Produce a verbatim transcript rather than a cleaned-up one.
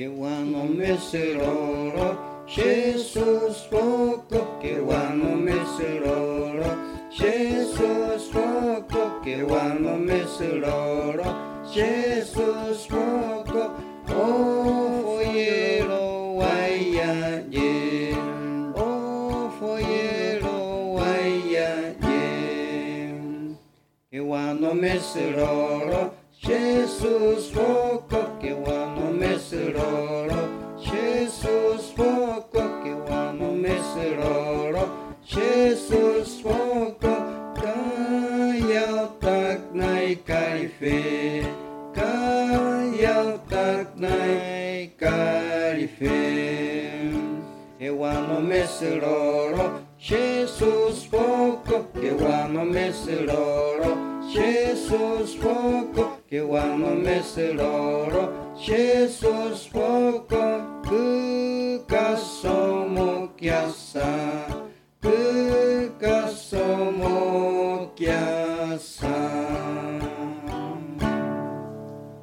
que guano meseroro, Jesus poco, que guano meseroro, Jesus poco, que guano meseroro, Jesus poco, oh foyero waya ye, oh foyero waya ye, que guano meseroro, Jesus poco, que guano meseroro, Jesus poco, que guano meseroro, Jesus poco, kaya tak nai karife, kaya tak nai karife, que guano meseroro, Jesus poco, que guano meseroro, Jesus poco, que guano meseroro, Jesus poco, que casomo kiasa, que casomo kiasa.